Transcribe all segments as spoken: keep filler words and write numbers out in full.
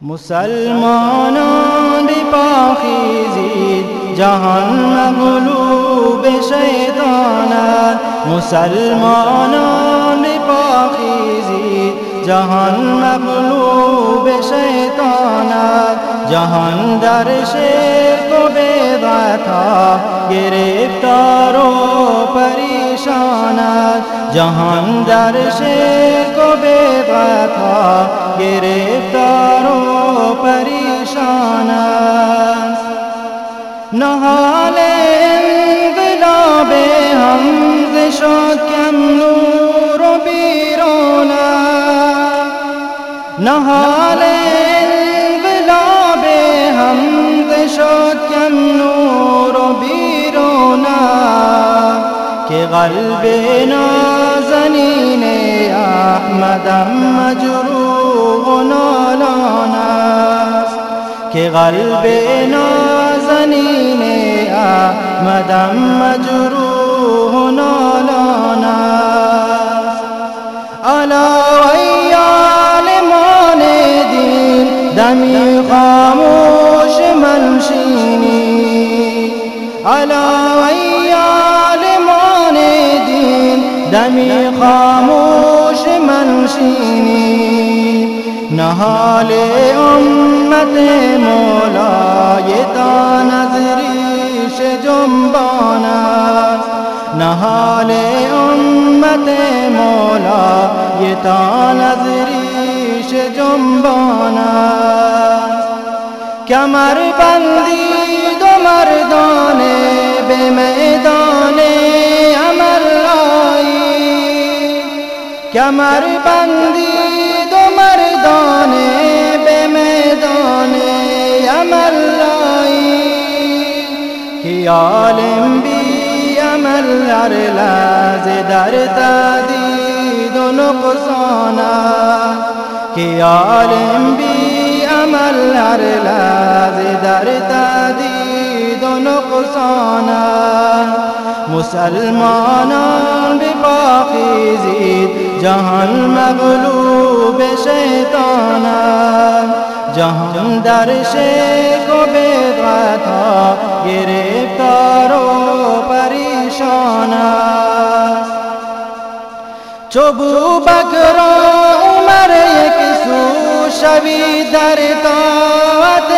مسلمانان پاخیزید جهان مغلوب شیطانت. مسلمانان پاخیزید جهان مغلوب شیطانت. جهان در شرک و بدعت ها گرفتار و پریشانت. جهان در شرک و بدعت ها گرفتار و پریشان است. نهال انقلاب حمزه شد کم نور و بیرون است. نهال انقلاب حمزه شد کم نور و بیرون است. که قلب نازنین احمدم مجروح و نالان است. که قلب نازنین احمدم مجروح و نالان است. الا ای عالمان دین دمی خاموش منشینی. الا ای عالمان دین دمی خاموش منشینی. نهال امت مولای تا نظریش جنبان است. نهال امت مولای تا نظریش جنبان است. کمر بندید و مردانه به میدان عمل آیید. کمر بندید و مردانه به میدان عمل آیید. که عالم بی عمل هر لحظه در تهدید و نقصان است. که عالم بی عمل هر لحظه در تهدید و نقصان است. مسلمانان بپاخیزید جهان مغلوب شیطان است. جهان در شرک و بدعت ها گرفتار و پریشان است. چو بوبکر و عمر یک سو شوید در طاعت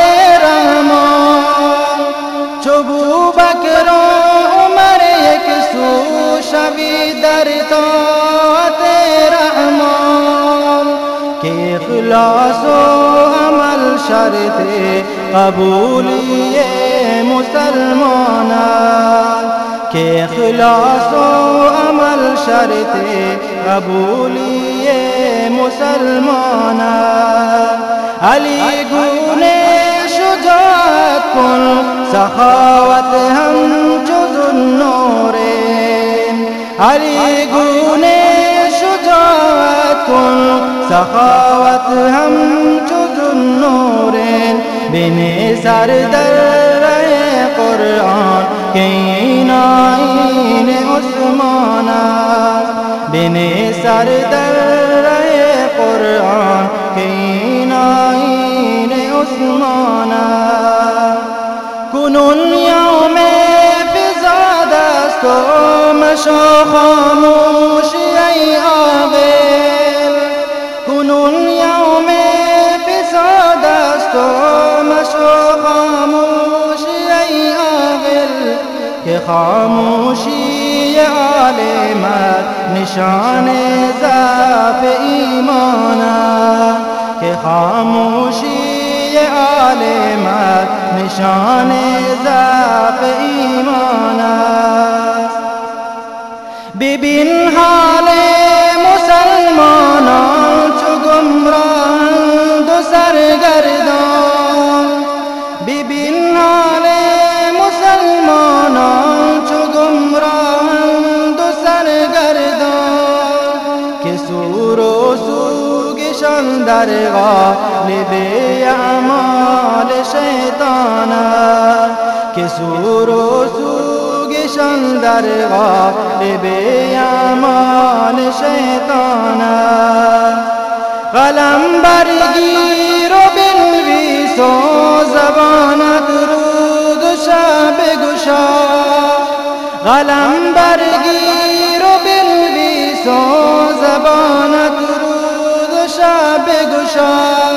رحمان. چو بوبکر و عمر یک سو شوید در طاعت رحمان. که اخلاص و عمل شرط قبولی مسلمان است. که اخلاص و عمل شرط قبولی مسلمان است. علی گونه شجاعت کن سخاوت همچو ذوالنورین. علی گونه شجاعت کن سخاوت همچو ذوالنورین. بنه سر در ره قرآن که این آیین عثمان است. بنه سر در ره قرآن که این آیین عثمان است. کنون یوم فزاد است و مشو خاموش ای عاقل. کنون یوم فزاد است و مشو خاموش ای عاقل. که خاموشی عالمت نشان ضعف ایمان است. که خاموشی عالمت نشان ضعف ایمان است. ببین حال مسلمانان چو گمراهند و سرگردان. ببین حال مسلمانان چو گمراهند و سرگردان. که سور و سوگشان در غالب اعمال شیطان است. که سور و سوگشان در غالب اعمال شیطان است. قلم برگیر و بنویس گشا قلم برگیر و بنویس و زبانت روز و شب گشا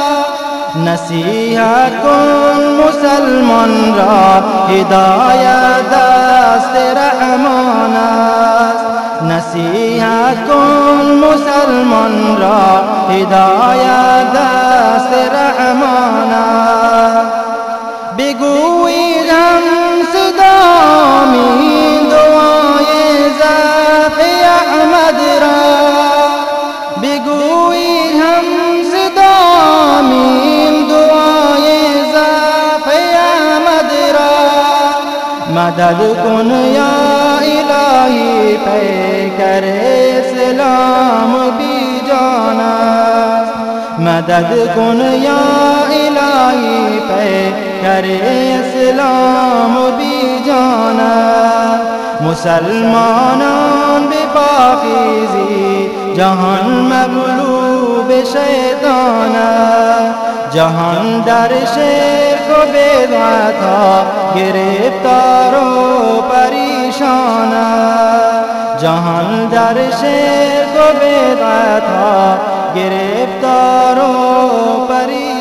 نصیحت کن مسلمان را هدایت دست رحمان است نصیحت کن مسلمان را هدایت دست رحمان است بگویید هم صدا این دعای ضعف احمد را بگویید هم صدا این دعای ضعف احمد را مدد کن یا الهی پیکر اسلام بی جان است مدد کن یا الهی پیکر اسلام بی جان است مسلمانان به پاکیزی جهان مغلوب شیطان است جهان در شرک و بدعت ها گرفتار و پریشان است جهان در شرک و بدعت ها گرفتار و پریشان